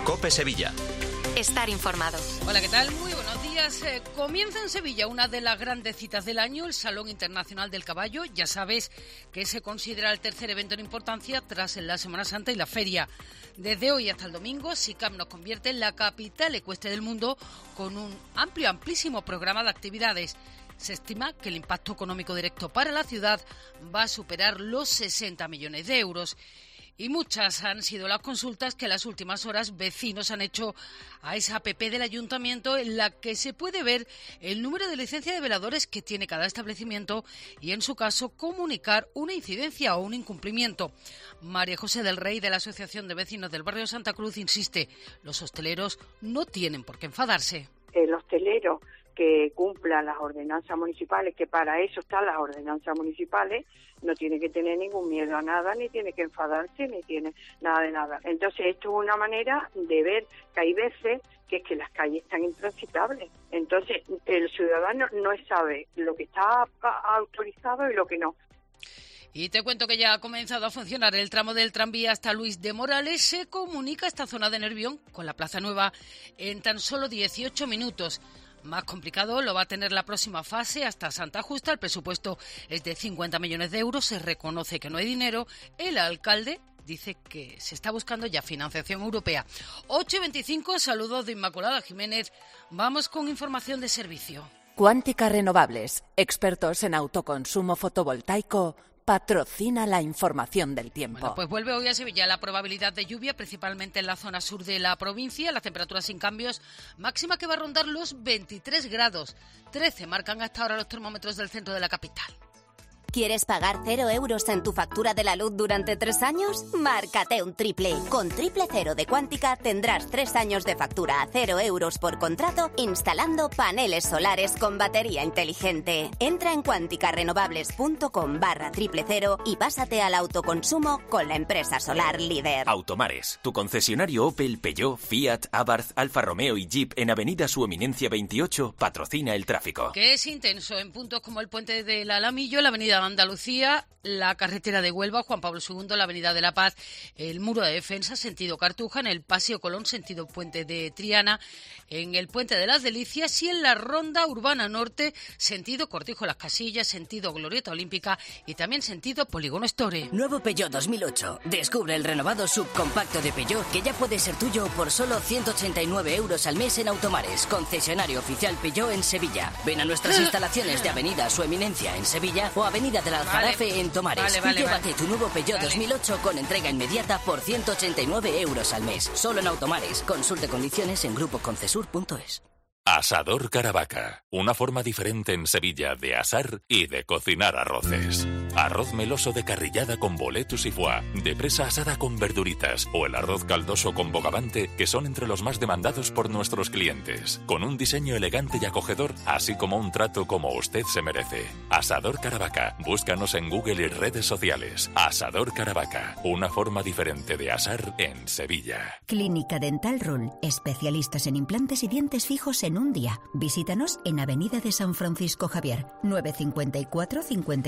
COPE Sevilla. Estar informado. Hola, ¿qué tal? Muy buenos días. Comienza en Sevilla una de las grandes citas del año, el Salón Internacional del Caballo. Ya sabes que se considera el tercer evento en importancia tras la Semana Santa y la feria. Desde hoy hasta el domingo, SICAM nos convierte en la capital ecuestre del mundo con un amplísimo programa de actividades. Se estima que el impacto económico directo para la ciudad va a superar los 60 millones de euros. Y muchas han sido las consultas que en las últimas horas vecinos han hecho a esa app del ayuntamiento en la que se puede ver el número de licencia de veladores que tiene cada establecimiento y, en su caso, comunicar una incidencia o un incumplimiento. María José del Rey, de la Asociación de Vecinos del Barrio Santa Cruz, insiste, los hosteleros no tienen por qué enfadarse. El hostelero que cumpla las ordenanzas municipales, que para eso están las ordenanzas municipales, no tiene que tener ningún miedo a nada, ni tiene que enfadarse, ni tiene nada de nada. Entonces esto es una manera de ver que hay veces que es que las calles están intransitables. Entonces el ciudadano no sabe lo que está autorizado y lo que no. Y te cuento que ya ha comenzado a funcionar el tramo del tranvía hasta Luis de Morales. Se comunica esta zona de Nervión con la Plaza Nueva en tan solo 18 minutos. Más complicado lo va a tener la próxima fase hasta Santa Justa. El presupuesto es de 50 millones de euros. Se reconoce que no hay dinero. El alcalde dice que se está buscando ya financiación europea. 8:25, saludos de Inmaculada Jiménez. Vamos con información de servicio. Cuántica Renovables, expertos en autoconsumo fotovoltaico, patrocina la información del tiempo. Bueno, pues vuelve hoy a Sevilla la probabilidad de lluvia, principalmente en la zona sur de la provincia. Las temperaturas sin cambios, máxima que va a rondar los 23 grados. 13 marcan hasta ahora los termómetros del centro de la capital. ¿Quieres pagar 0 euros en tu factura de la luz durante 3 años? Márcate un triple. Con Triple Cero de Cuántica tendrás 3 años de factura a 0 euros por contrato instalando paneles solares con batería inteligente. Entra en cuanticarenovables.com/000 y pásate al autoconsumo con la empresa solar líder. Automares, tu concesionario Opel, Peugeot, Fiat, Abarth, Alfa Romeo y Jeep en Avenida Su Eminencia 28 patrocina el tráfico. Que es intenso en puntos como el Puente del Alamillo, la Avenida Andalucía, la carretera de Huelva, Juan Pablo II, la Avenida de la Paz, el Muro de Defensa, sentido Cartuja, en el Paseo Colón, sentido Puente de Triana, en el Puente de las Delicias y en la Ronda Urbana Norte, sentido Cortijo Las Casillas, sentido Glorieta Olímpica y también sentido Polígono Store. Nuevo Peugeot 2008. Descubre el renovado subcompacto de Peugeot que ya puede ser tuyo por solo 189 euros al mes en Automares, concesionario oficial Peugeot en Sevilla. Ven a nuestras instalaciones de Avenida Su Eminencia en Sevilla o Avenida del Aljarafe en Tomares. Llévate tu nuevo Peugeot 2008 con entrega inmediata por 189 euros al mes. Solo en Automares. Consulte condiciones en grupoconcesur.es. Asador Caravaca, una forma diferente en Sevilla de asar y de cocinar arroces. Arroz meloso de carrillada con boletus y foie, de presa asada con verduritas o el arroz caldoso con bogavante, que son entre los más demandados por nuestros clientes, con un diseño elegante y acogedor, así como un trato como usted se merece. Asador Caravaca, búscanos en Google y redes sociales. Asador Caravaca, una forma diferente de asar en Sevilla. Clínica Dental Rul, especialistas en implantes y dientes fijos en un día. Visítanos en Avenida de San Francisco Javier, 954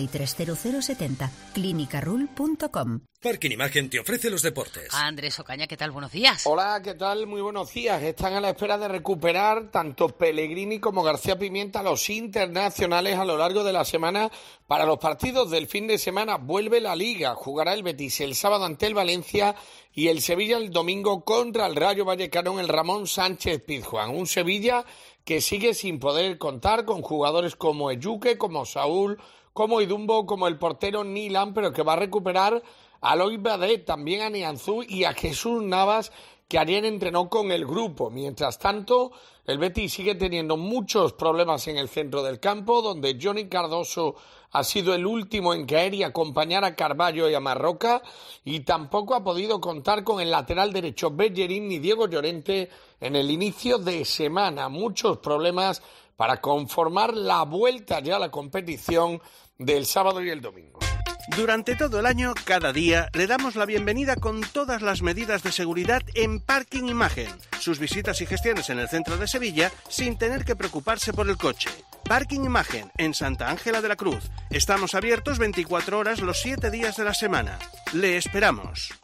530070, clinicarul.com. Parking Imagen te ofrece los deportes. Andrés Ocaña, ¿qué tal? Buenos días. Hola, ¿qué tal? Muy buenos días. Están a la espera de recuperar tanto Pellegrini como García Pimienta los internacionales a lo largo de la semana. Para los partidos del fin de semana vuelve la Liga. Jugará el Betis el sábado ante el Valencia y el Sevilla el domingo contra el Rayo Vallecano en el Ramón Sánchez Pizjuán. Un Sevilla que sigue sin poder contar con jugadores como Ejuke, como Saúl, como Idumbo, como el portero Nilan, pero que va a recuperar a Loïc Badet, también a Nianzú y a Jesús Navas, que ayer entrenó con el grupo. Mientras tanto, el Betis sigue teniendo muchos problemas en el centro del campo, donde Johnny Cardoso ha sido el último en caer y acompañar a Carballo y a Marroca, y tampoco ha podido contar con el lateral derecho Bellerín ni Diego Llorente en el inicio de semana. Muchos problemas para conformar la vuelta ya a la competición del sábado y el domingo. Durante todo el año, cada día, le damos la bienvenida con todas las medidas de seguridad en Parking Imagen. Sus visitas y gestiones en el centro de Sevilla sin tener que preocuparse por el coche. Parking Imagen, en Santa Ángela de la Cruz. Estamos abiertos 24 horas los 7 días de la semana. Le esperamos.